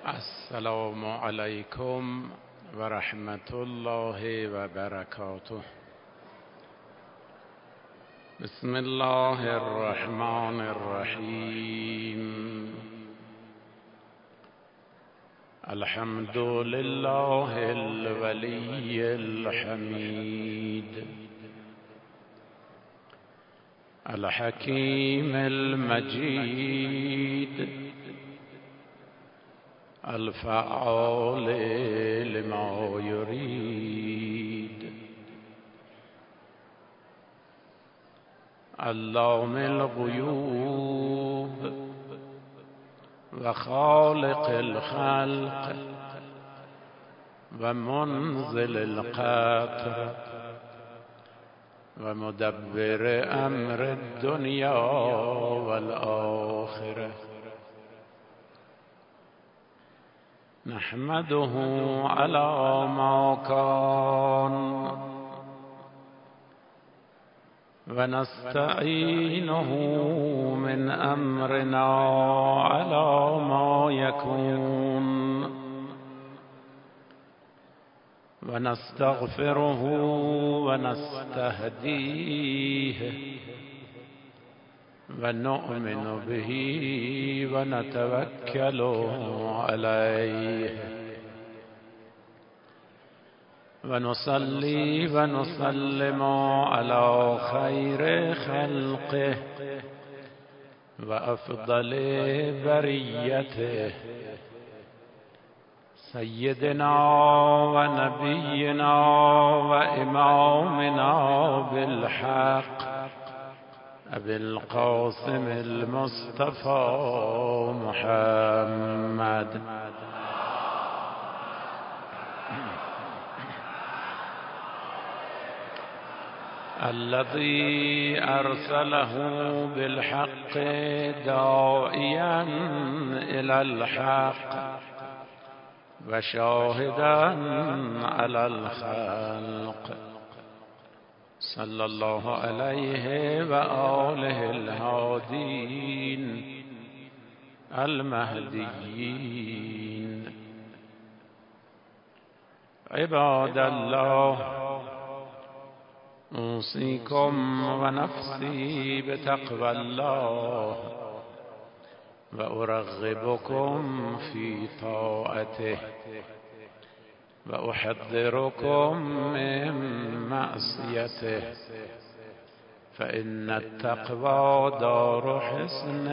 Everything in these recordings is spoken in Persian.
السلام علیکم و رحمت الله و برکاته. بسم الله الرحمن الرحیم. الحمد لله الولی الحمید الحکیم المجید الفعال لما يريد علام الغیوب و خالق الخلق و منزل القطر و مدبر امر الدنیا والآخرة. نحمده على ما كان ونستعينه من أمرنا على ما يكون ونستغفره ونستهديه ونؤمن به ونتوكل عليه ونصلي ونسلم على خير خلقه وأفضل بريته سيدنا ونبينا وإمامنا بالحق أبي القاسم المصطفى محمد الذي أرسله بالحق داعيا إلى الحق وشاهدا على الخلق صلى الله عليه وآله الهادين المهديين. عباد الله، أوصيكم ونفسي بتقوى الله وأرغبكم في طاعته وأحذركم من معصيته، فإن التقوى دار حصن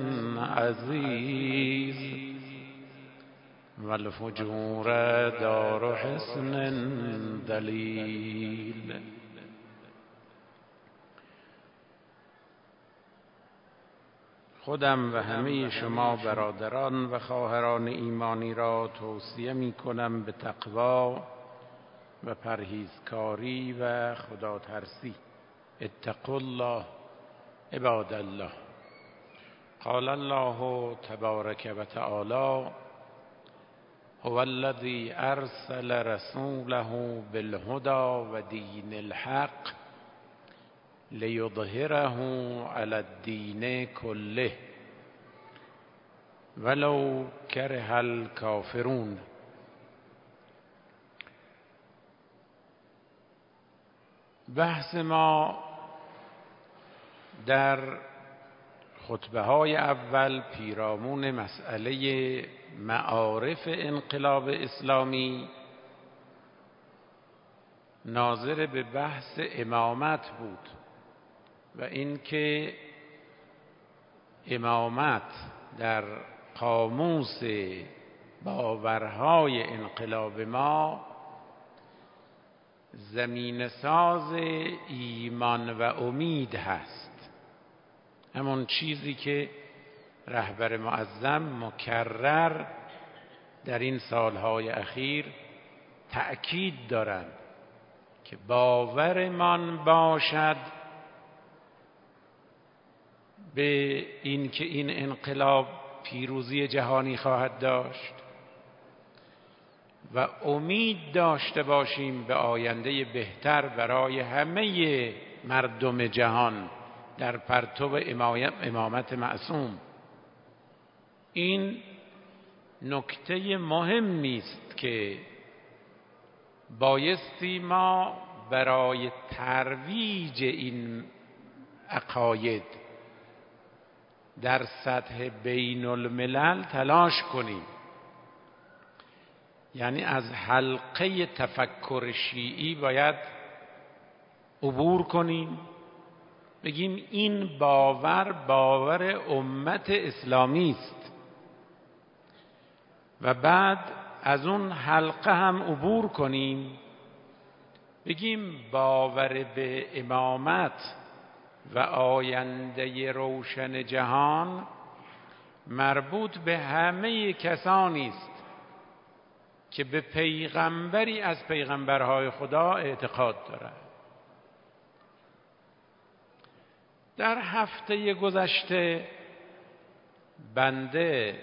عزيز والفجور دار حصن ذلیل. خودم و همه شما برادران و خواهران ایمانی را توصیه می کنم به تقوا و پرهیزکاری و خدا ترسی. اتقوا الله عباد الله. قال الله تبارک و تعالی: هو الذی ارسل رسوله بالهدى و دین الحق لیظهره علی الدین کله ولو کره الکافرون. بحث ما در خطبه های اول پیرامون مسئله معارف انقلاب اسلامی ناظر به بحث امامت بود و اینکه امامت در قاموس باورهای انقلاب ما زمین ساز ایمان و امید هست، همون چیزی که رهبر معظم مکرر در این سالهای اخیر تأکید دارند که باورمان باشد به این که این انقلاب پیروزی جهانی خواهد داشت و امید داشته باشیم به آینده بهتر برای همه مردم جهان در پرتو امامت معصوم. این نکته مهمی است که بایستی ما برای ترویج این عقاید در سطح بین الملل تلاش کنیم. یعنی از حلقه تفکر شیعی باید عبور کنیم، بگیم این باور امت اسلامی است و بعد از اون حلقه هم عبور کنیم، بگیم باور به امامت و آینده روشن جهان مربوط به همه کسانی است که به پیغمبری از پیغمبرهای خدا اعتقاد دارند. در هفته گذشته بنده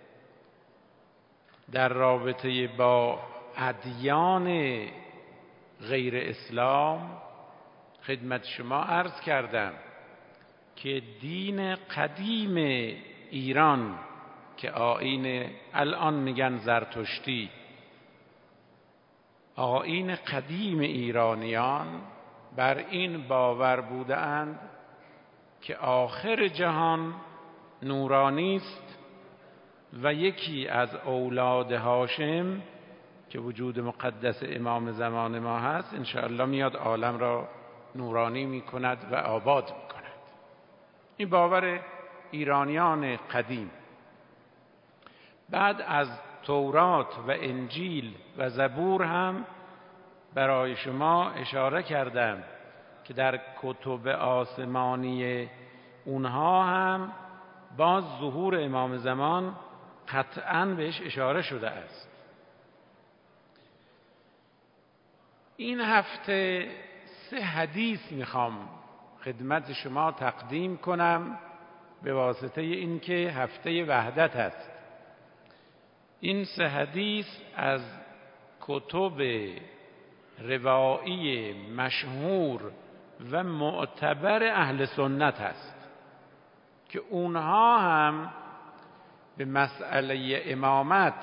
در رابطه با ادیان غیر اسلام خدمت شما عرض کردم که دین قدیم ایران که آیین الان میگن زرتشتی، آیین قدیم ایرانیان بر این باور بودند که آخر جهان نورانی است و یکی از اولاد هاشم که وجود مقدس امام زمان ما هست انشاءالله میاد عالم را نورانی میکند و آباد میکند. این باور ایرانیان قدیم. بعد از تورات و انجیل و زبور هم برای شما اشاره کردم که در کتب آسمانی اونها هم باز ظهور امام زمان قطعاً بهش اشاره شده است. این هفته 3 حدیث میخوام خدمت شما تقدیم کنم به واسطه اینکه هفته وحدت است. این 3 حدیث از کتب روایی مشهور و معتبر اهل سنت است که اونها هم به مسئله امامت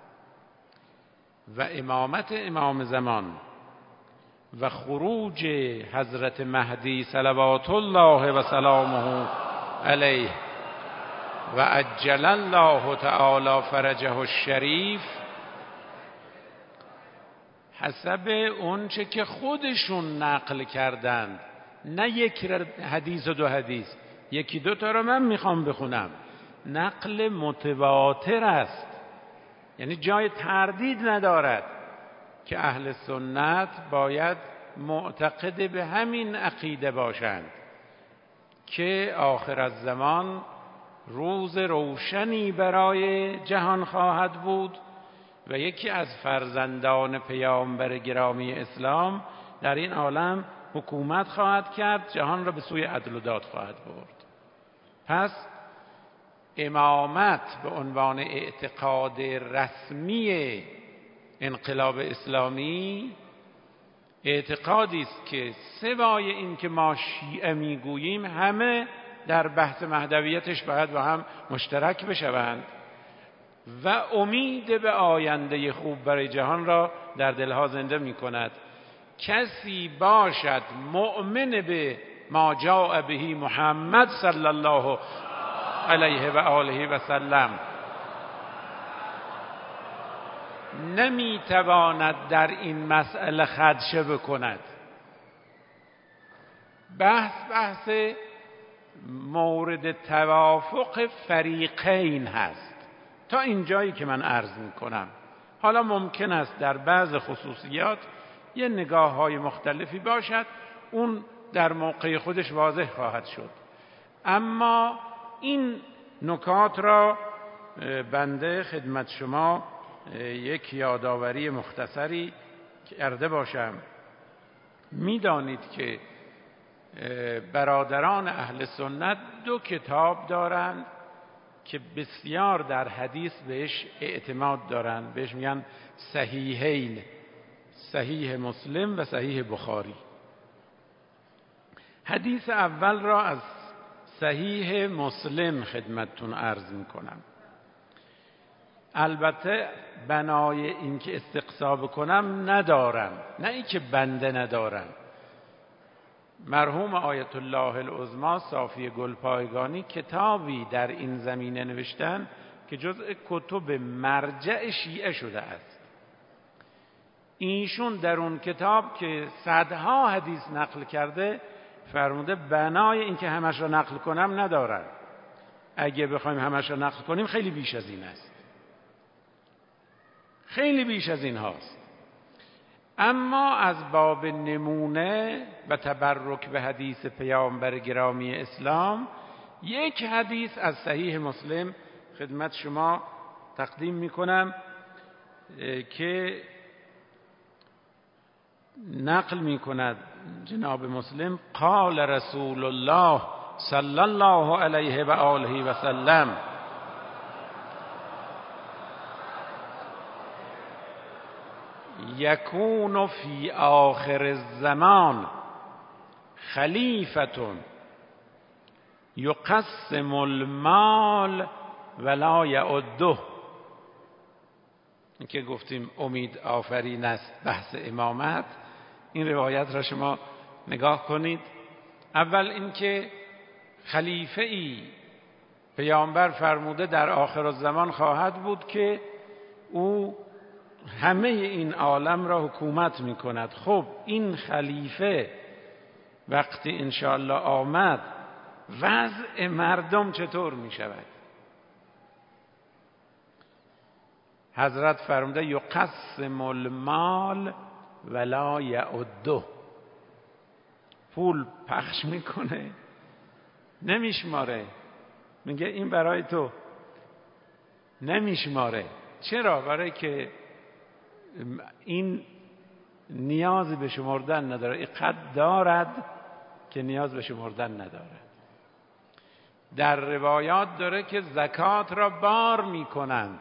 و امامت امام زمان و خروج حضرت مهدی صلوات الله و سلامه علیه و عجل الله تعالی فرجه الشریف حسب اونچه که خودشون نقل کردند، نه یک حدیث و 2 حدیث، 1-2 تا رو من میخوام بخونم، نقل متواتر است، یعنی جای تردید ندارد که اهل سنت باید معتقد به همین عقیده باشند که آخر الزمان روز روشنی برای جهان خواهد بود و یکی از فرزندان پیامبر گرامی اسلام در این عالم حکومت خواهد کرد، جهان را به سوی عدل و داد خواهد برد. پس امامت به عنوان اعتقاد رسمی انقلاب اسلامی اعتقادی است که سوای این که ما شیعه میگوییم همه در بحث مهدویتش باید با هم مشترک بشوند و امید به آینده خوب برای جهان را در دلها زنده می کند. کسی باشد مؤمن به ما جاء به محمد صلی الله علیه و آله و سلم نمیتواند در این مسئله خدشه بکند. بحث مورد توافق فریقین هست تا اینجایی که من عرض میکنم. حالا ممکن است در بعض خصوصیات یه نگاه های مختلفی باشد، اون در موقع خودش واضح خواهد شد، اما این نکات را بنده خدمت شما یک یادآوری مختصری کرده باشم. میدانید که برادران اهل سنت 2 کتاب دارند که بسیار در حدیث بهش اعتماد دارند، بهش میگن صحیحین، صحیح مسلم و صحیح بخاری. حدیث اول را از صحیح مسلم خدمتتون عرض میکنم. البته بنای این که استقصا بکنم ندارم، نه این که بنده ندارم. مرحوم آیت الله العظمی صافی گلپایگانی کتابی در این زمینه نوشتن که جزء کتب مرجع شیعه شده است. اینشون در اون کتاب که صدها حدیث نقل کرده فرموده بنای این که همش را نقل کنم ندارم. اگه بخوایم همش را نقل کنیم خیلی بیش از این است، خیلی بیش از این هاست. اما از باب نمونه و تبرک به حدیث پیامبر گرامی اسلام یک حدیث از صحیح مسلم خدمت شما تقدیم میکنم که نقل میکند جناب مسلم: قال رسول الله صلی الله علیه و آله و سلم: یکون فی آخر الزمان خلیفة یقسم المال ولا یعده. این که گفتیم امید آفرین است بحث امامت، این روایت را شما نگاه کنید. اول اینکه خلیفه ای پیامبر فرموده در آخر الزمان خواهد بود که او همه این عالم را حکومت می کند. خب این خلیفه وقتی انشاءالله آمد وضع مردم چطور می شود؟ حضرت فرموده یقسم المال ولا یعده. پول پخش میکنه نمیشماره، میگه این برای تو، نمیشماره. چرا؟ برای که این نیازی به شمردن نداره، اینقدر دارد که نیاز به شمردن نداره. در روایات داره که زکات را بار میکنند،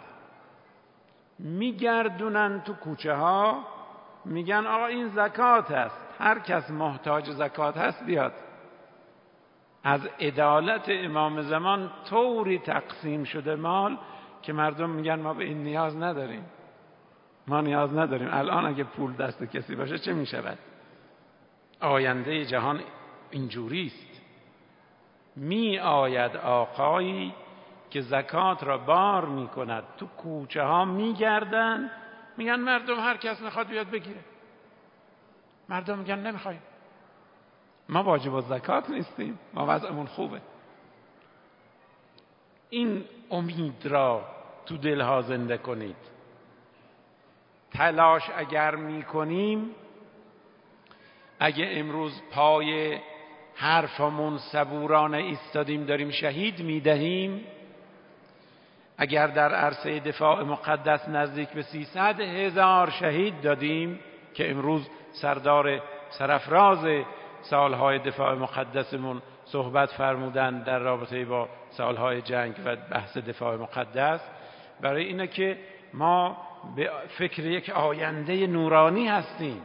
میگردونن تو کوچه ها، میگن آقا این زکات است، هر کس محتاج زکات هست بیاد. از عدالت امام زمان طوری تقسیم شده مال که مردم میگن ما به این نیاز نداریم، ما نیاز نداریم. الان اگه پول دست کسی باشه چه میشود؟ آینده جهان اینجوری است. می آید آقایی که زکات را بار میکند، تو کوچه ها میگردن، میگن مردم هر کس میخواد بیاد بگیره. مردم میگن نمیخوایم، ما واجب الزکات نیستیم، ما وضعمون خوبه. این امید را تو دلها زنده کنید. تلاش اگر میکنیم، اگه امروز پای حرفمون صبورانه ایستادیم داریم شهید میدهیم، اگر در عرصه دفاع مقدس نزدیک به 300,000 شهید دادیم که امروز سردار سرافراز سالهای دفاع مقدسمون صحبت فرمودن در رابطه با سالهای جنگ و بحث دفاع مقدس، برای اینه که ما به فکر یک آینده نورانی هستیم.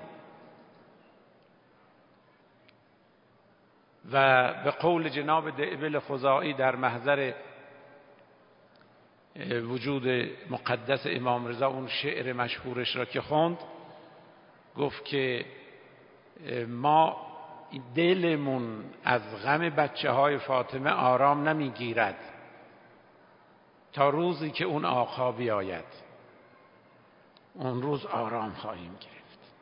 و به قول جناب دئبل خزاعی در محضر وجود مقدس امام رضا، اون شعر مشهورش را که خوند، گفت که ما دلمون از غم بچه های فاطمه آرام نمیگیرد تا روزی که اون آقا بیاید، اون روز آرام خواهیم گرفت.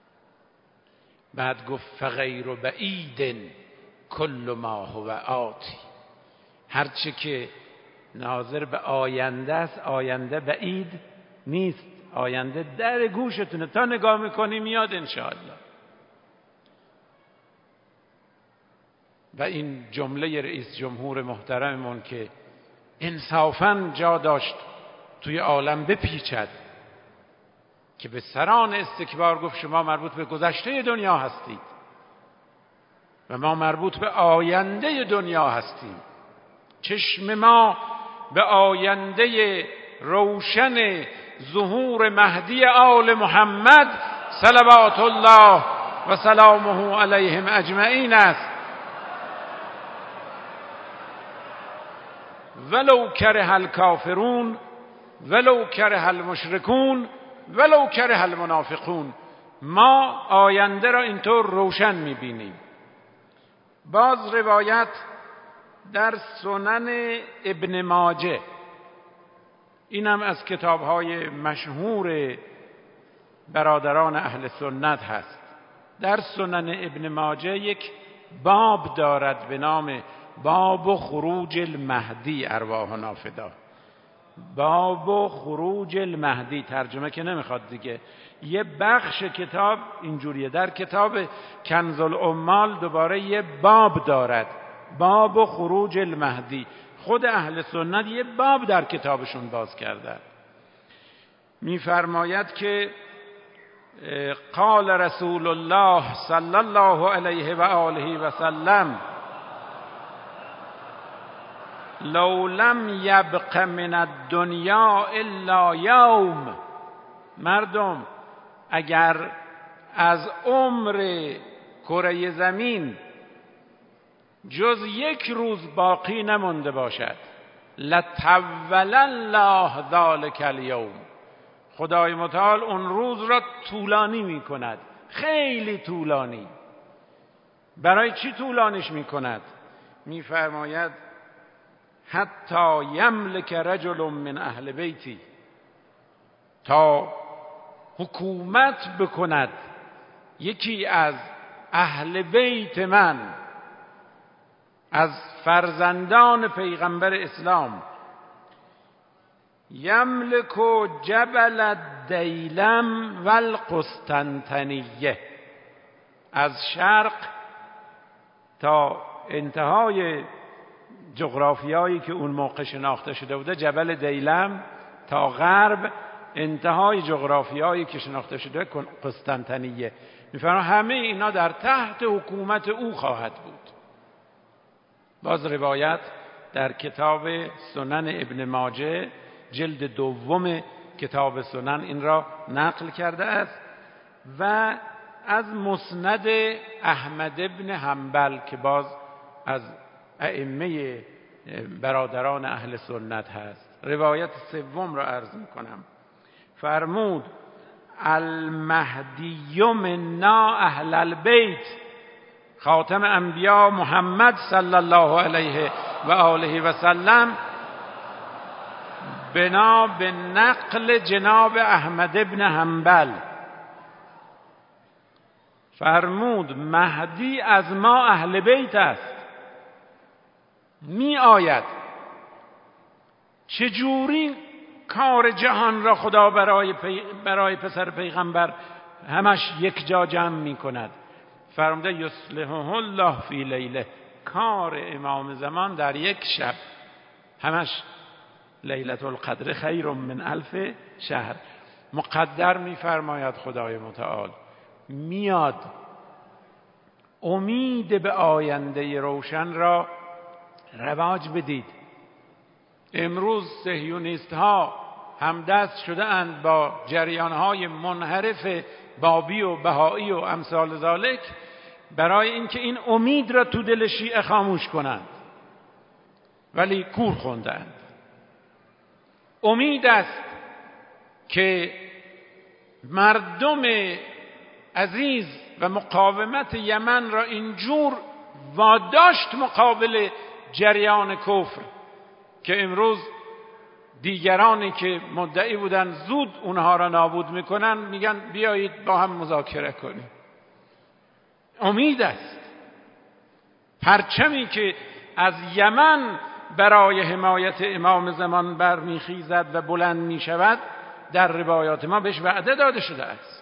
بعد گفت فغیر بعید کل ما هو آتی. هرچه که ناظر به آینده است، آینده بعید نیست، آینده در گوشتونه، تا نگاه میکنی میاد انشاءالله. و این جمله رئیس جمهور محترممون که انصافاً جا داشت توی عالم بپیچد، که به سران استکبار گفت شما مربوط به گذشته دنیا هستید و ما مربوط به آینده دنیا هستیم. چشم ما به آینده روشن ظهور مهدی آل محمد صلوات الله و سلامه علیهم اجمعین است. ولو کره الکافرون ولو کره المشرکون ولو کره المنافقون. ما آینده را اینطور روشن می‌بینیم. باز روایت در سنن ابن ماجه، اینم از کتاب‌های مشهور برادران اهل سنت هست. در سنن ابن ماجه یک باب دارد به نام باب خروج المهدی ارواحنا فدا. باب خروج المهدی ترجمه که نمیخواد دیگه، یه بخش کتاب اینجوریه. در کتاب کنز العمال دوباره یه باب دارد، باب خروج المهدی. خود اهل سنت یه باب در کتابشون باز کردن. میفرماید که قال رسول الله صلی الله علیه و آله و سلم لو لم یبق من الدنیا الا یوم. مردم، اگر از عمر کره زمین جز یک روز باقی نمانده باشد، لطول الله ذلک الیوم، خدای متعال اون روز را طولانی می کند، خیلی طولانی. برای چی طولانیش می کند؟ می فرماید حتی یملک رجل من اهل بیتی، تا حکومت بکند یکی از اهل بیت من، از فرزندان پیغمبر اسلام، یملک جبل الدیلم و القسطنطنیه، از شرق تا انتهای جغرافیایی که اون موقع شناخته شده بوده، جبل دیلم، تا غرب انتهای جغرافیایی که شناخته شده قسطنطنیه. میفرما همه اینا در تحت حکومت او خواهد بود. باز روایت در کتاب سنن ابن ماجه جلد دوم کتاب سنن این را نقل کرده است و از مسند احمد ابن حنبل که باز از ائمه برادران اهل سنت هست. روایت سوم را عرض میکنم. فرمود المهدی منا اهل البیت، خاتم انبیا محمد صلی الله علیه و آله و سلم، بنا به نقل جناب احمد ابن حنبل فرمود مهدی از ما اهل بیت است، می آید. چجوری کار جهان را خدا برای پسر پیغمبر همش یک جا جمع می کند؟ فرموده یصلحه الله فی لیله، کار امام زمان در یک شب همش لیلة القدر خیر من الف شهر. مقدر می‌فرماید خدای متعال میاد امید به آینده روشن را رواج بدید. امروز صهیونیست ها همدست شده اند با جریان های منحرف بابی و بهایی و امثال ذالک برای اینکه این امید را تو دل شیعه خاموش کنند، ولی کور خوندند. امید است که مردم عزیز و مقاومت یمن را اینجور واداشت مقابل جریان کفر که امروز دیگرانی که مدعی بودن زود اونها را نابود میکنن میگن بیایید با هم مذاکره کنیم. امید است. پرچمی که از یمن برای حمایت امام زمان برمیخیزد و بلند میشود در روایات ما بهش وعده داده شده است.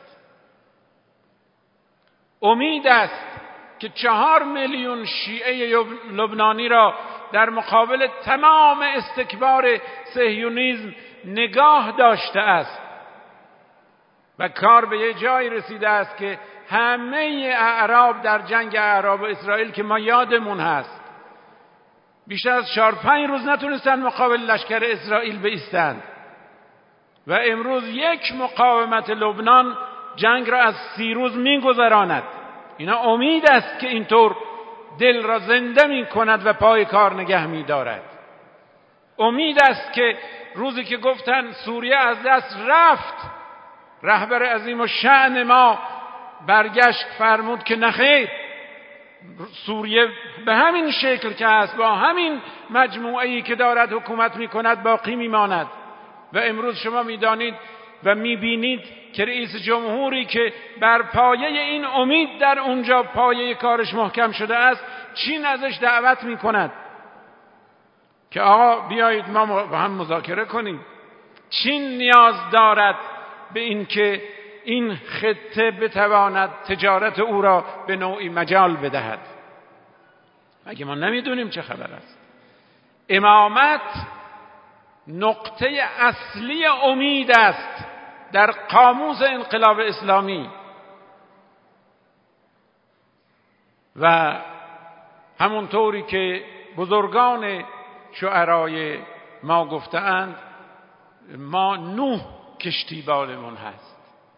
امید است که 4 میلیون شیعه لبنانی را در مقابل تمام استکبار صهیونیسم نگاه داشته است و کار به یه جایی رسیده است که همه اعراب در جنگ اعراب و اسرائیل که ما یادمون هست بیشتر از 4-5 روز نتونستن مقابل لشکر اسرائیل بایستند و امروز یک مقاومت لبنان جنگ را از 30 روز می‌گذراند. اینا امید است که اینطور دل را زنده می کند و پای کار نگه می دارد. امید است که روزی که گفتن سوریه از دست رفت، رهبر عظیم الشأن ما برگشت فرمود که نخیر، سوریه به همین شکل که هست، با همین مجموعه‌ای که دارد حکومت می‌کند باقی می‌ماند. و امروز شما می‌دانید و می‌بینید که رئیس جمهوری که بر پایه این امید در اونجا پایه کارش محکم شده است، چین ازش دعوت می‌کند که آقا بیایید ما با هم مذاکره کنیم. چین نیاز دارد به این که این خطه بتواند تجارت او را به نوعی مجال بدهد. مگه ما نمیدونیم چه خبر است؟ امامت نقطه اصلی امید است در قاموس انقلاب اسلامی و همونطوری که بزرگان شعرای ما گفتند، ما نوح کشتیبانمون هست.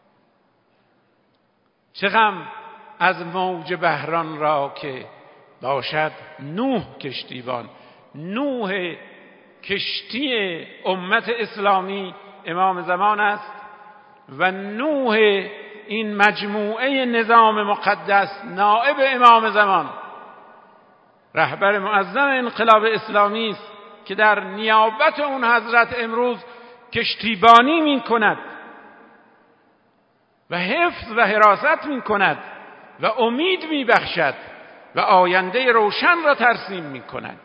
چه غم از موج بحران را که باشد نوح کشتیبان. نوح کشتی امت اسلامی امام زمان است و نوح این مجموعه نظام مقدس نائب امام زمان، رهبر معظم انقلاب اسلامی است که در نیابت اون حضرت امروز کشتیبانی می کند و حفظ و حراست می کند و امید می بخشد و آینده روشن را ترسیم می کند.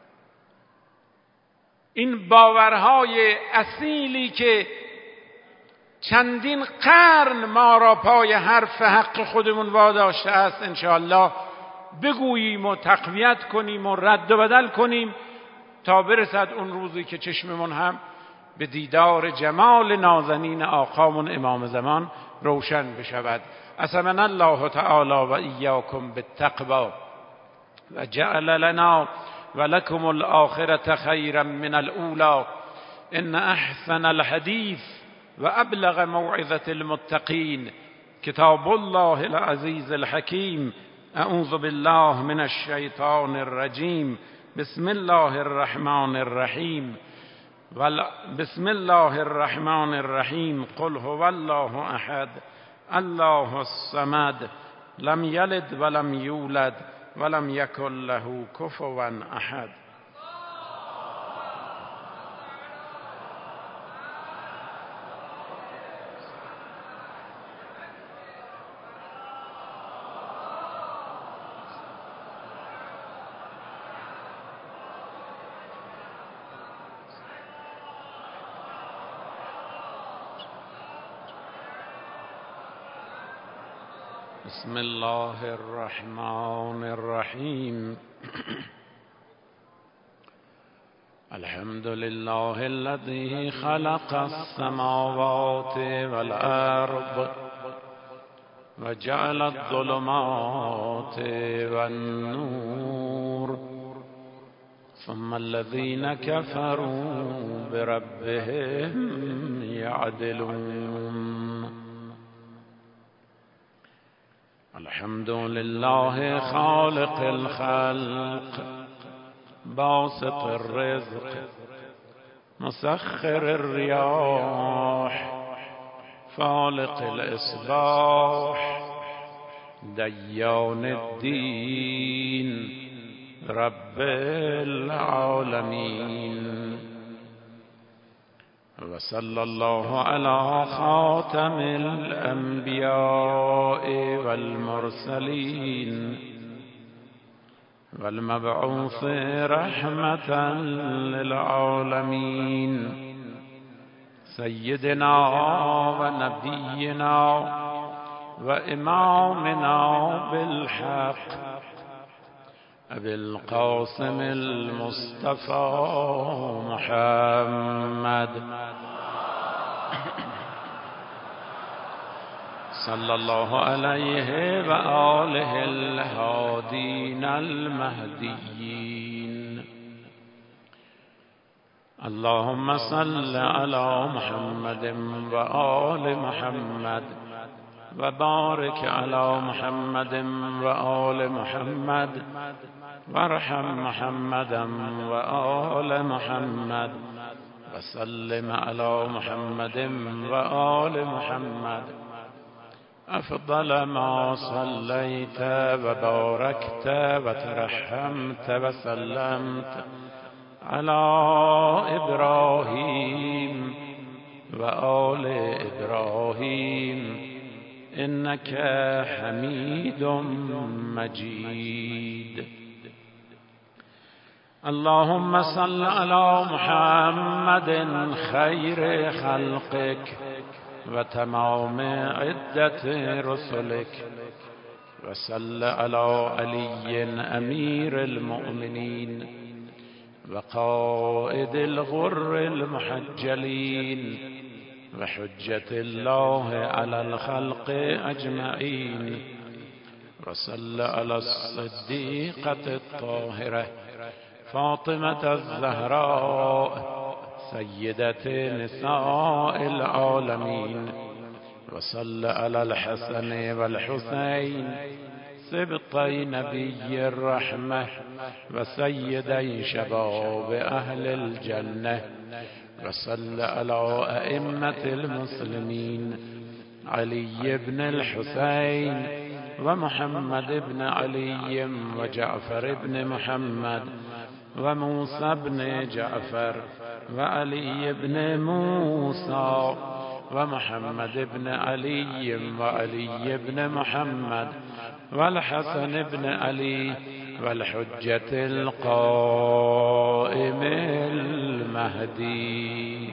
این باورهای اصیلی که چندین قرن ما را پای حرف حق خودمون واداشته است، انشاءالله بگوییم و تقویت کنیم و رد و بدل کنیم تا برسد اون روزی که چشممون هم به دیدار جمال نازنین آقامون امام زمان روشن بشود. اسمنا الله تعالی و ایاکم بالتقوی و جعل لنا و لکم الآخرة خیرا من الاولی. ان احسن الحدیث و ابلغ موعظة المتقین کتاب الله العزیز الحکیم. اعوذ بالله من الشیطان الرجیم. بسم الله الرحمن الرحیم. بسم الله الرحمن الرحیم. قل هو الله احد الله الصمد لم یلد ولم یولد ولم یکن له کفوا احد. بسم الله الرحمن الرحیم. الحمد لله الذي خلق السماوات والأرض وجعل الظلمات والنور ثم الذين كفروا بربهم يعدلون. الحمد لله خالق الخلق باسط الرزق مسخر الرياح فالق الإصباح ديان الدين رب العالمين. وصلى الله على خاتم الأنبياء والمرسلين والمبعوث رحمة للعالمين سيدنا ونبينا وإمامنا بالحق أبي القاسم المصطفى محمد صلى الله عليه وآله الهادين المهديين. اللهم صل على محمد وآل محمد وبارك على محمد وآل محمد وارحم محمدا وآل محمد وسلم على محمد وآل محمد أفضل ما صليت وباركت وترحمت وسلمت على إبراهيم وآل إبراهيم إنك حميد مجيد. اللهم صل على محمد خير خلقك وتمام عدة رسلك، وصل على علي أمير المؤمنين وقائد الغر المحجلين وحجة الله على الخلق أجمعين، وصل على الصديقة الطاهرة فاطمة الزهراء سيدة نساء العالمين، وصل على الحسن والحسين سبطي نبي الرحمة وسيدي شباب أهل الجنة، وصل على أئمة المسلمين علي بن الحسين ومحمد بن علي وجعفر بن محمد وموسى بن جعفر وعلي بن موسى ومحمد بن علي وعلي بن محمد والحسن بن علي والحجة القائم المهدي.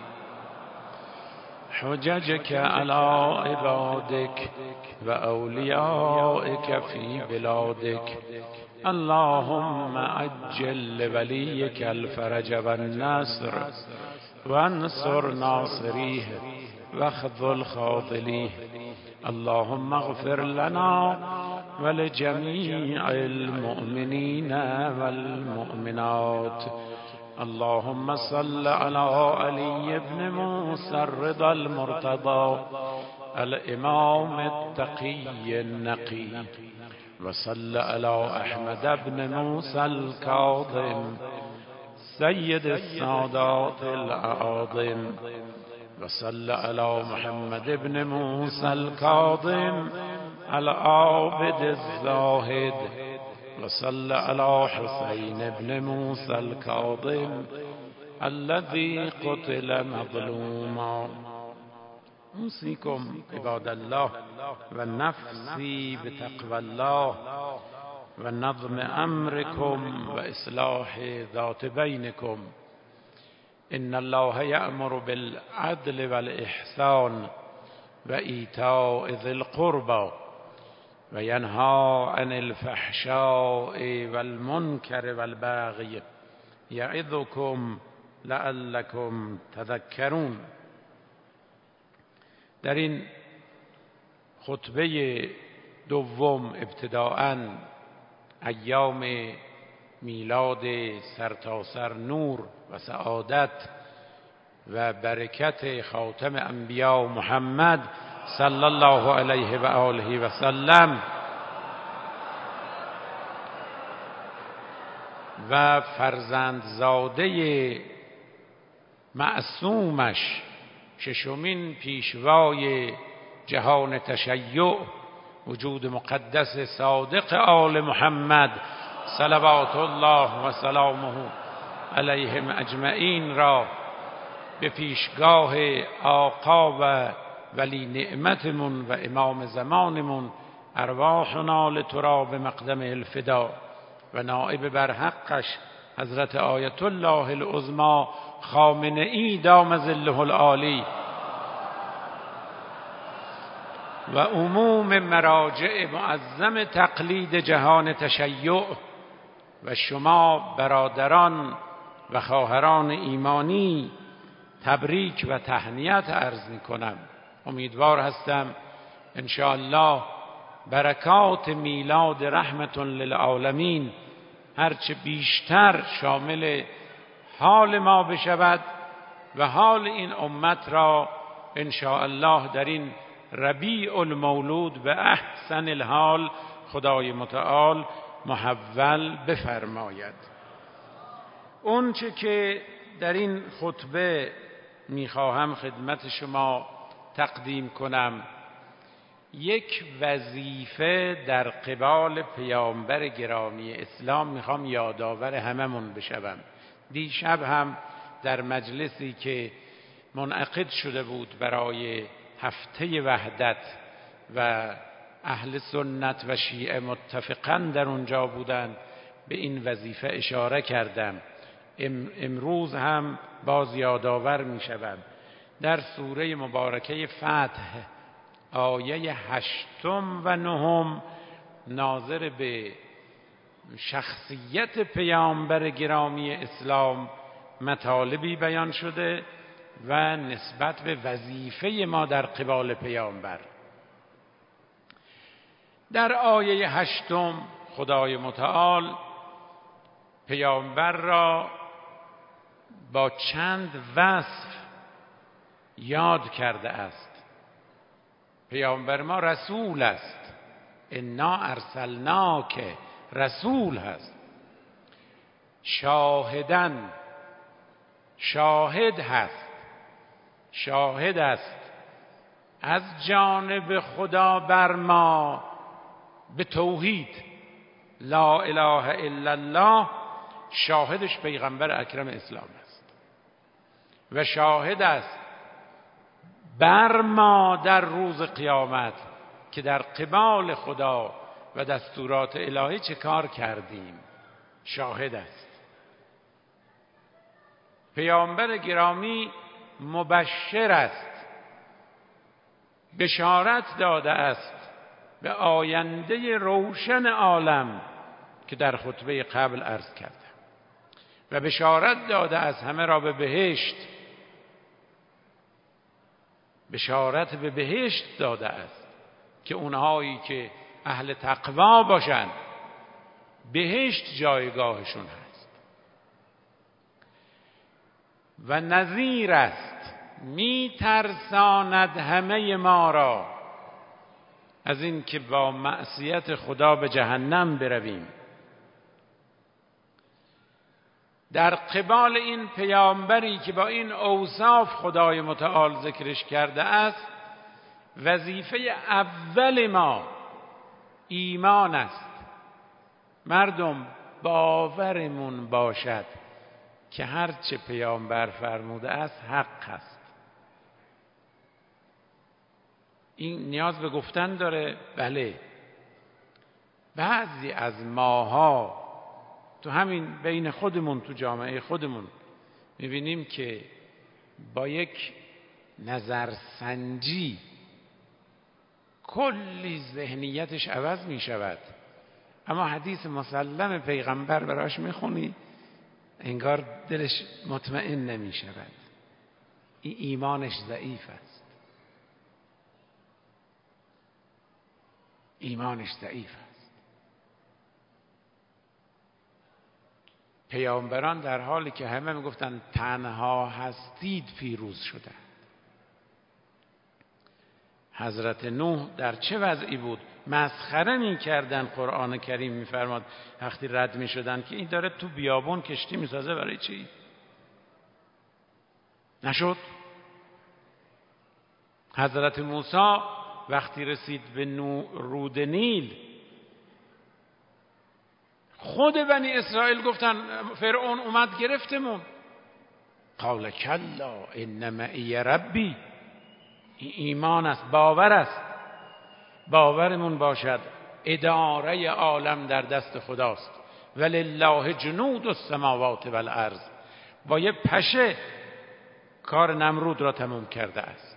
حججك على عبادك وأوليائك في بلادك، اللهم عجل لوليك الفرج والنصر وانصر ناصريه واخذل خاذليه. اللهم اغفر لنا ولجميع المؤمنين والمؤمنات. اللهم صل على علي بن موسى الرضا المرتضى الإمام التقي النقي، وصل على أحمد بن موسى الكاظم سيد السادات الأعاظم، وصل على محمد بن موسى الكاظم العابد الزاهد، وصل على حسين بن موسى الكاظم الذي قتل مظلوما. أوصيكم عباد الله ونفسي بتقوى الله ونظم أمركم وإصلاح ذات بينكم. إن الله يأمر بالعدل والإحسان وإيتاء ذي القربى وينهى عن الفحشاء والمنكر والبغي يعظكم لعلكم تذكرون. در این خطبه دوم ابتداءً ایام میلاد سرتاسر نور و سعادت و برکت خاتم انبیا محمد صلی الله علیه و آله و سلم و فرزندزاده معصومش ششمین پیشوای جهان تشیع وجود مقدس صادق آل محمد صلوات الله و سلامه علیهم اجمعین را به پیشگاه آقا و ولی نعمتمون و امام زمانمون ارواحنا لترا به مقدم الفدا و نائب بر حقش حضرت آیت الله العظمی خامنه‌ای دام ظله العالی و عموم مراجع معظم تقلید جهان تشیع و شما برادران و خواهران ایمانی تبریک و تهنیت عرض می کنم. امیدوار هستم ان شاء الله برکات میلاد رحمت للعالمین هرچه بیشتر شامل حال ما بشود و حال این امت را ان شاء الله در این ربیع المولود به احسن الحال خدای متعال محول بفرماید. اون چه که در این خطبه میخواهم خدمت شما تقدیم کنم، یک وظیفه در قبال پیامبر گرامی اسلام میخوام یادآور هممون بشوم. دیشب هم در مجلسی که منعقد شده بود برای هفته وحدت و اهل سنت و شیعه متفقاً در اونجا بودند، به این وظیفه اشاره کردم. امروز هم باز یادآور میشوم. در سوره مبارکه فتح آیه 8 و 9 ناظر به شخصیت پیامبر گرامی اسلام مطالبی بیان شده و نسبت به وظیفه ما در قبال پیامبر. در آیه 8 خدای متعال پیامبر را با چند وصف یاد کرده است. پیامبر ما رسول است، انا ارسلناک رسول هست. شاهدن، شاهد هست، شاهد است از جانب خدا بر ما به توحید لا اله الا الله. شاهدش پیغمبر اکرم اسلام است و شاهد است بر ما در روز قیامت که در قبال خدا و دستورات الهی چه کار کردیم. شاهد است. پیامبر گرامی مبشر است، بشارت داده است به آینده روشن عالم که در خطبه قبل عرض کردم و بشارت داده است همه را به بهشت. بشارت به بهشت داده است که اونهایی که اهل تقوا باشند بهشت جایگاهشون هست. و نذیر است، می ترساند همه ما را از این که با معصیت خدا به جهنم برویم. در قبال این پیامبری که با این اوصاف خدای متعال ذکرش کرده است، وظیفه اول ما ایمان است. مردم باورمون باشد که هرچه پیامبر فرموده است حق است. این نیاز به گفتن داره؟ بله. بعضی از ماها تو همین بین خودمون، تو جامعه خودمون میبینیم که با یک نظرسنجی کلی ذهنیتش عوض میشود، اما حدیث مسلم پیغمبر براش میخونی انگار دلش مطمئن نمیشود. این ایمانش ضعیف است. ایمانش ضعیف است. پیامبران در حالی که همه میگفتن تنها هستید پیروز شدند. حضرت نوح در چه وضعی بود؟ مسخره میکردن. قرآن کریم میفرماد وقتی رد میشدن که این داره تو بیابون کشتی میسازه، برای چی؟ نشد. حضرت موسی وقتی رسید به رود نیل، خود بنی اسرائیل گفتن فرعون اومد گرفتمون. قال کلا ان معی ربی. ایمان است، باور است. باورمون باشد اداره عالم در دست خداست. ولله جنود السماوات والارض. با یه پشه کار نمرود را تمام کرده است.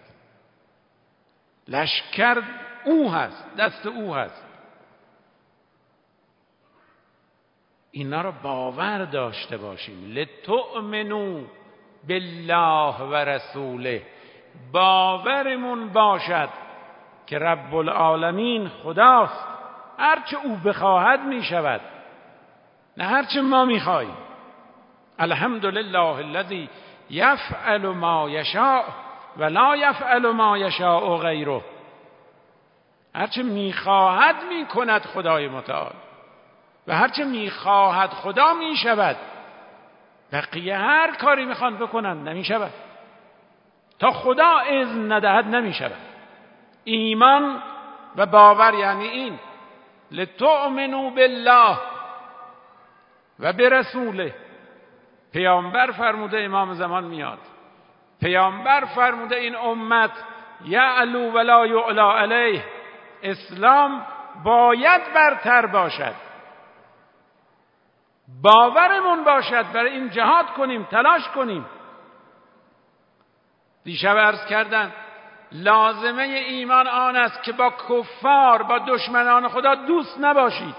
لشکر او هست، دست او هست. اینا را باور داشته باشیم. لتؤمنوا بالله و رسوله. باورمون باشد که رب العالمین خداست. هرچه او بخواهد می شود، نه هرچه ما می خواهیم. الحمدلله الذی یفعل ما یشاء و لا یفعل ما یشاء غیره. هرچه می خواهد می کند خدای متعال. و هرچه میخواهد خدا میشود. بقیه هر کاری میخوان بکنن نمیشود. تا خدا اذن ندهد نمیشود. ایمان و باور یعنی این: لتؤمنوا بالله و برسوله. پیامبر فرموده امام زمان میاد، پیامبر فرموده این امت یعلو ولا یعلا علیه، اسلام باید برتر باشد. باورمون باشد، برای این جهاد کنیم، تلاش کنیم. دیشب عرض کردم لازمه ایمان آن است که با کفار، با دشمنان خدا دوست نباشید.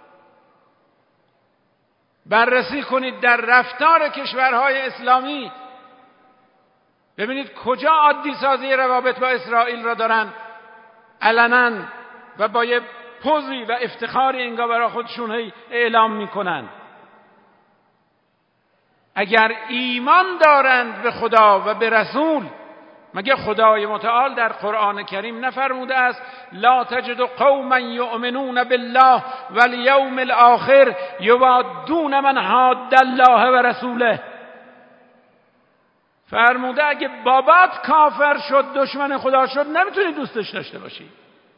بررسی کنید در رفتار کشورهای اسلامی، ببینید کجا عادی سازی روابط با اسرائیل را دارن علنا و با یه پوزی و افتخاری انگار برای خودشون اعلام میکنن. اگر ایمان دارند به خدا و به رسول، مگه خدای متعال در قرآن کریم نفرموده است لا تجد قوما یؤمنون بالله والیوم الاخر یوادون من حاد الله و رسوله؟ فرموده اگه بابات کافر شد، دشمن خدا شد، نمیتونی دوستش داشته باشی.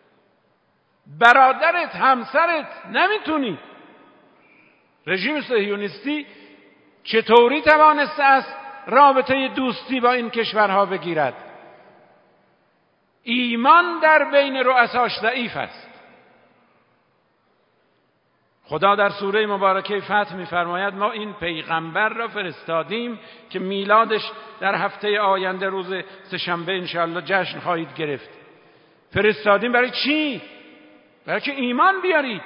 برادرت، همسرت نمیتونی. رژیم صهیونیستی چطوری توانسته است رابطه دوستی با این کشورها بگیرد؟ ایمان در بین رؤساش ضعیف است. خدا در سوره مبارکه فتح می‌فرماید ما این پیغمبر را فرستادیم که میلادش در هفته آینده روز سه‌شنبه انشاءالله جشن خواهید گرفت. فرستادیم برای چی؟ برای که ایمان بیارید،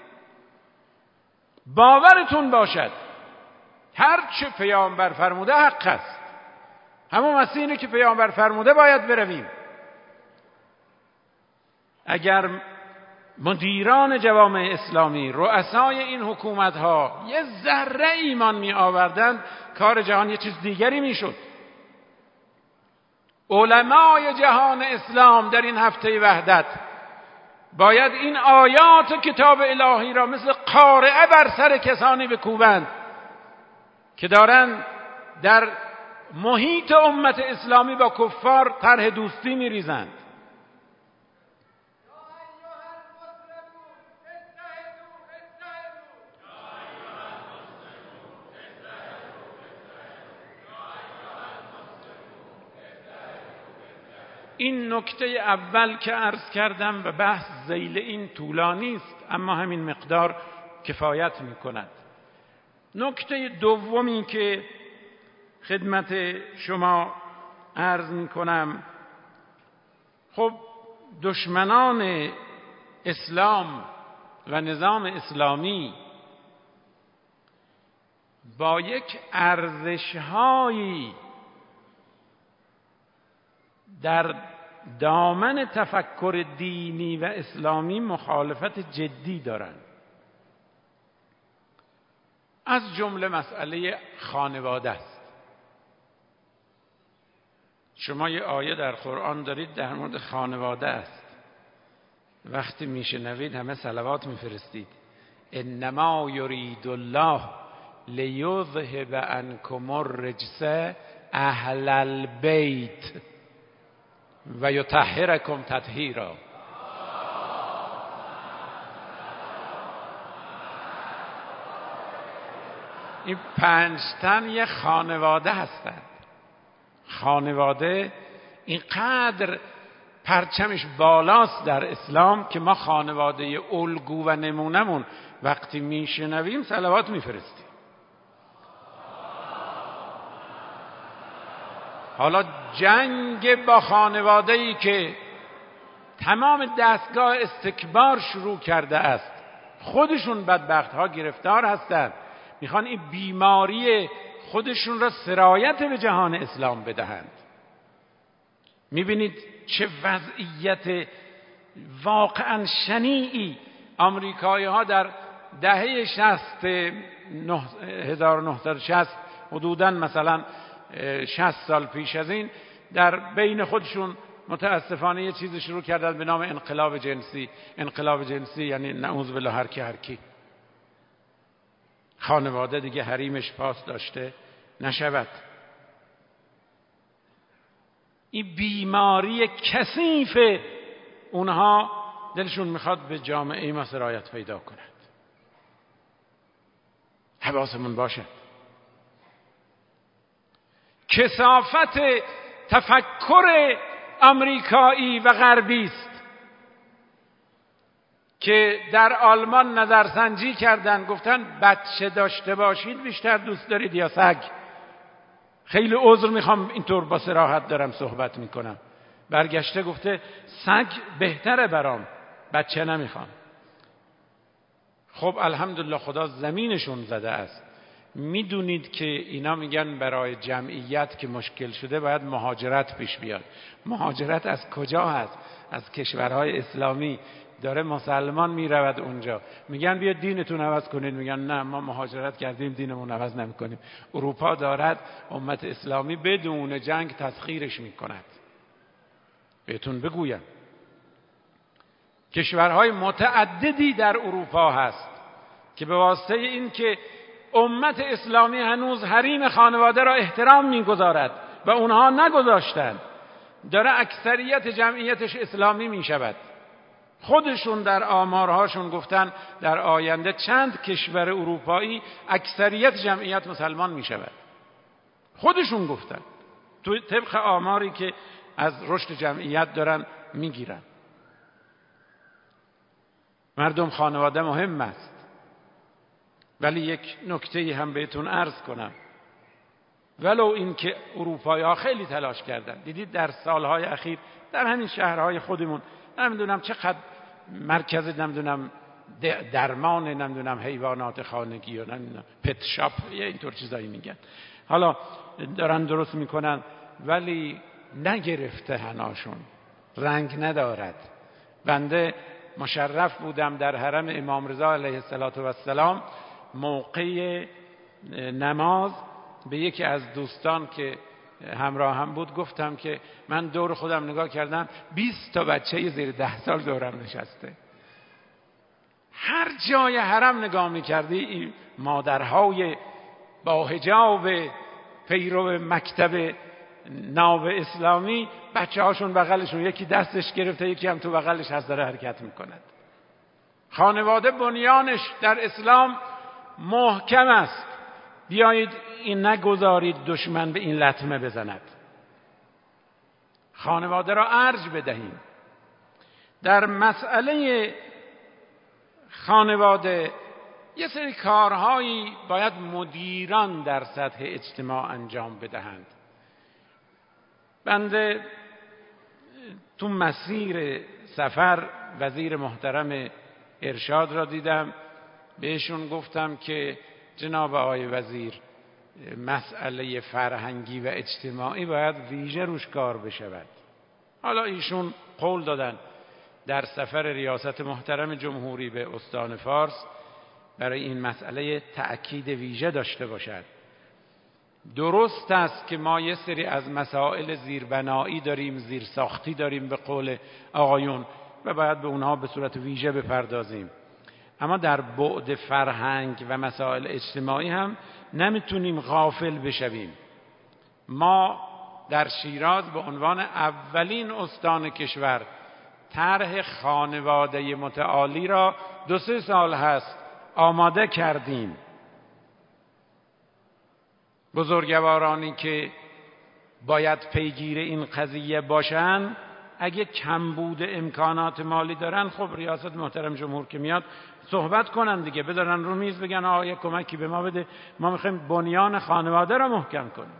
باورتون باشد هر چه پیامبر فرموده حق است. همون مسیری که پیامبر فرموده باید برویم. اگر مدیران جوامع اسلامی، رؤسای این حکومت ها یه ذره ایمان می آوردند، کار جهان یه چیز دیگری می شد. علمای جهان اسلام در این هفته وحدت باید این آیات کتاب الهی را مثل قارعه بر سر کسانی بکوبند که دارن در محیط امت اسلامی با کفار طرح دوستی می ریزند. این نکته اول که عرض کردم و بحث ذیل این طولانی است، اما همین مقدار کفایت می کند. نکته دومی که خدمت شما عرض می کنم، خب دشمنان اسلام و نظام اسلامی با یک ارزش‌هایی در دامن تفکر دینی و اسلامی مخالفت جدی دارند. از جمله مسئله خانواده است. شما یه آیه در قرآن دارید در مورد خانواده است، وقتی میشنوید همه صلوات میفرستید. انما یرید الله لیذهب عنکم الرجس اهل البیت و یطهرکم تطهیرا. این 5 تن یه خانواده هستند. خانواده اینقدر پرچمش بالاست در اسلام که ما خانواده الگو و نمونمون وقتی میشنویم صلوات میفرستیم. حالا جنگ با خانواده‌ای که تمام دستگاه استکبار شروع کرده است، خودشون بدبخت‌ها گرفتار هستند، میخوان این بیماری خودشون را سرایت به جهان اسلام بدهند. میبینید چه وضعیت واقعا شنیعی. آمریکایی‌ها در دهه 1960 حدوداً مثلا 60 سال پیش از این در بین خودشون متاسفانه یه چیزی شروع کردن به نام انقلاب جنسی. انقلاب جنسی یعنی نعوذ بالله هر کی. خانواده دیگه حریمش پاس داشته نشود. این بیماری کثیف اونها دلشون میخواد به جامعه ما سرایت پیدا کند. حواسمون باشه. کثافت تفکر آمریکایی و غربی است که در آلمان نظرسنجی کردن، گفتن بچه داشته باشید بیشتر دوست دارید یا سگ؟ خیلی عذر میخوام اینطور با صراحت دارم صحبت میکنم. برگشته گفته سگ بهتره برام، بچه نمیخوام. خب الحمدلله خدا زمینشون زده است. میدونید که اینا میگن برای جمعیت که مشکل شده باید مهاجرت پیش بیاد. مهاجرت از کجا هست؟ از کشورهای اسلامی. داره مسلمان میرود اونجا، میگن بیا دینتون عوض کنید، میگن نه ما مهاجرت کردیم دینمون عوض نمیکنیم. اروپا دارد امت اسلامی بدون جنگ تسخیرش میکند. بهتون بگویم کشورهای متعددی در اروپا هست که به واسطه این که امت اسلامی هنوز حریم خانواده را احترام میگذارد و اونها نگذاشتند، داره اکثریت جمعیتش اسلامی میشود. خودشون در آمارهاشون گفتن در آینده چند کشور اروپایی اکثریت جمعیت مسلمان میشود. خودشون گفتن تو طبق آماری که از رشد جمعیت دارن میگیرن. مردم خانواده مهم است، ولی یک نکته هم بهتون عرض کنم. ولو این که اروپایی ها خیلی تلاش کردن، دیدید در سالهای اخیر در همین شهرهای خودمون، نمیدونم چقدر مرکز نمیدونم درمان نمیدونم حیوانات خانگی و نمیدونم پت شاپ یا اینطور چیزایی میگن، حالا دارن درست میکنن ولی نگرفته هناشون، رنگ ندارد. بنده مشرف بودم در حرم امام رضا علیه السلام موقع نماز به یکی از دوستان که همراه هم بود گفتم که من دور خودم نگاه کردم 20 تا بچه زیر 10 سال دورم نشسته. هر جای حرم نگاه میکردی این مادرهای با حجاب پیرو مکتب ناب اسلامی بچه هاشون بغلشون، یکی دستش گرفته یکی هم تو بغلش هست داره حرکت میکند. خانواده بنیانش در اسلام محکم است. بیایید این نگذارید دشمن به این لطمه بزند. خانواده را ارج بدهیم. در مسئله خانواده یه سری کارهایی باید مدیران در سطح اجتماع انجام بدهند. بنده تو مسیر سفر وزیر محترم ارشاد را دیدم، بهشون گفتم که جناب آقای وزیر مسئله فرهنگی و اجتماعی باید ویژه روش کار بشود. حالا ایشون قول دادن در سفر ریاست محترم جمهوری به استان فارس برای این مسئله تأکید ویژه داشته باشد. درست است که ما یه سری از مسائل زیربنایی داریم، زیرساختی داریم به قول آقایون و باید به اونها به صورت ویژه بپردازیم، اما در بعد فرهنگ و مسائل اجتماعی هم نمیتونیم غافل بشویم. ما در شیراز به عنوان اولین استان کشور طرح خانواده متعالی را 2-3 سال هست آماده کردیم. بزرگوارانی که باید پیگیر این قضیه باشن اگه کمبود امکانات مالی دارن، خب ریاست محترم جمهور که میاد صحبت کنن دیگه، بدارن رو میز بگن آقا یک کمکی به ما بده، ما میخوایم بنیان خانواده را محکم کنیم.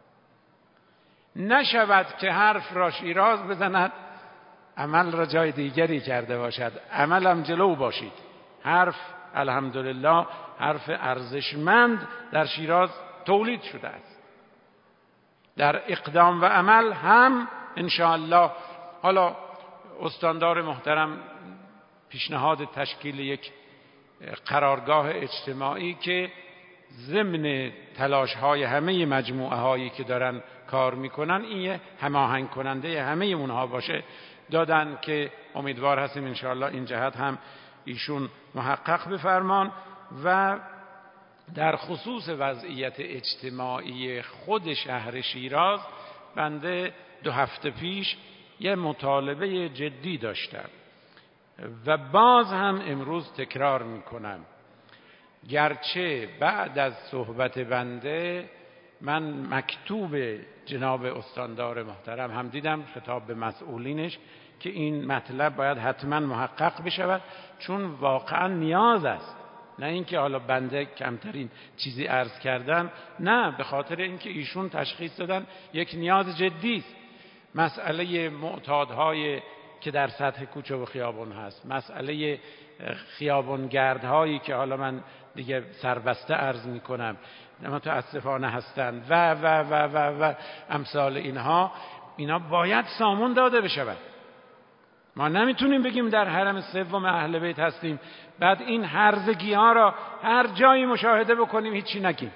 نشود که حرف را شیراز بزند عمل را جای دیگری کرده باشد. عمل هم جلو باشید. حرف الحمدلله حرف ارزشمند در شیراز تولید شده است. در اقدام و عمل هم انشاءالله. حالا استاندار محترم پیشنهاد تشکیل یک قرارگاه اجتماعی که ضمن تلاش‌های همه مجموعه هایی که دارن کار میکنن این هماهنگ کننده همه اونها باشه دادن که امیدوار هستیم انشاءالله این جهت هم ایشون محقق بفرمان. و در خصوص وضعیت اجتماعی خود شهر شیراز بنده 2 هفته پیش یه مطالبه جدی داشتم و باز هم امروز تکرار میکنم. گرچه بعد از صحبت بنده من مکتوب جناب استاندار محترم هم دیدم، خطاب به مسئولینش، که این مطلب باید حتما محقق بشود چون واقعا نیاز است. نه اینکه حالا بنده کمترین چیزی عرض کردم، نه، به خاطر اینکه ایشون تشخیص دادن یک نیاز جدی است. مسئله معتادهای که در سطح کوچه و خیابان هست، مسئله خیابانگردهایی که حالا من دیگه سربسته عرض میکنم متاسفانه هستند و و و و و امثال اینا باید سامون داده بشود. ما نمیتونیم بگیم در حرم سوم اهل بیت هستیم بعد این هرزگی ها را هر جایی مشاهده بکنیم هیچی نگیم.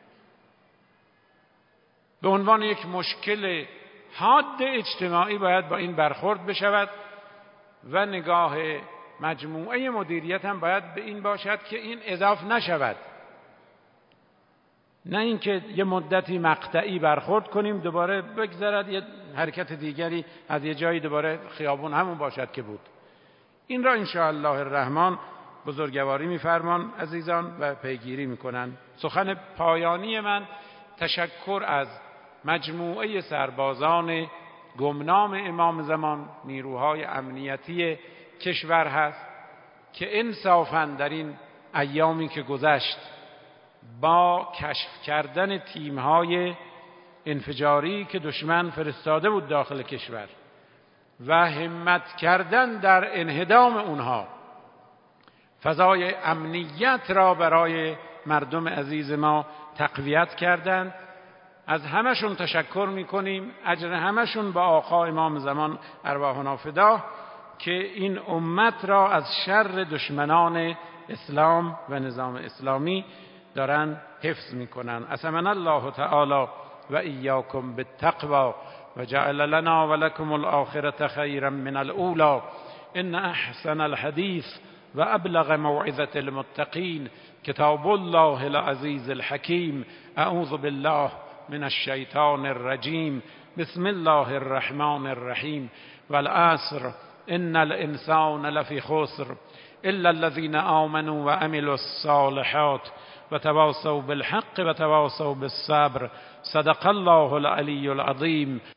به عنوان یک مشکل حاد اجتماعی باید با این برخورد بشود و نگاه مجموعه مدیریت هم باید به این باشد که این اضافه نشود، نه اینکه یه مدتی مقطعی برخورد کنیم دوباره بگذرد یه حرکت دیگری از یه جایی دوباره خیابون همون باشد که بود. این را انشاءالله الرحمن بزرگواری می‌فرمان عزیزان و پیگیری می‌کنن. سخن پایانی من تشکر از مجموعه سربازان گمنام امام زمان، نیروهای امنیتی کشور هست که انصافاً در این ایامی که گذشت با کشف کردن تیم‌های انفجاری که دشمن فرستاده بود داخل کشور و همت کردن در انهدام اونها، فضای امنیت را برای مردم عزیز ما تقویت کردند. از همشون تشکر میکنیم، اجر همشون با آقا امام زمان ارواحنا فدا که این امت را از شر دشمنان اسلام و نظام اسلامی دارن حفظ میکنن. اسمنا الله تعالی و ایاکم بالتقوى و جعل لنا و لكم الآخرة خیرا من الاولی. ان احسن الحديث و ابلغ موعظة المتقین کتاب الله العزیز الحکیم. اعوذ بالله من الشیطان الرجیم. بسم الله الرحمن الرحیم. والعصر ان الانسان لفی خسر الا الذين آمنوا وعملوا الصالحات وتواصوا بالحق وتواصوا بالصبر. صدق الله العلی العظیم.